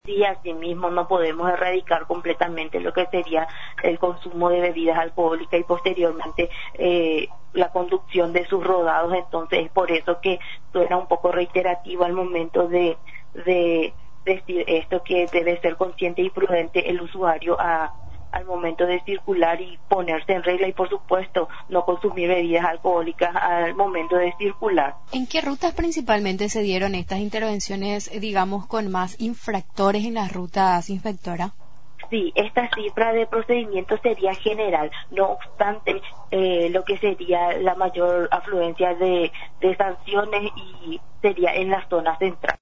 Sí, asimismo no podemos erradicar completamente lo que sería el consumo de bebidas alcohólicas y posteriormente la conducción de sus rodados. Entonces es por eso que suena un poco reiterativo al momento de decir esto, que debe ser consciente y prudente el usuario al momento de circular y ponerse en regla, y por supuesto no consumir bebidas alcohólicas al momento de circular. ¿En qué rutas principalmente se dieron estas intervenciones, digamos, con más infractores en las rutas, inspectora? Sí, esta cifra de procedimiento sería general, no obstante, lo que sería la mayor afluencia de sanciones y sería en la zona central.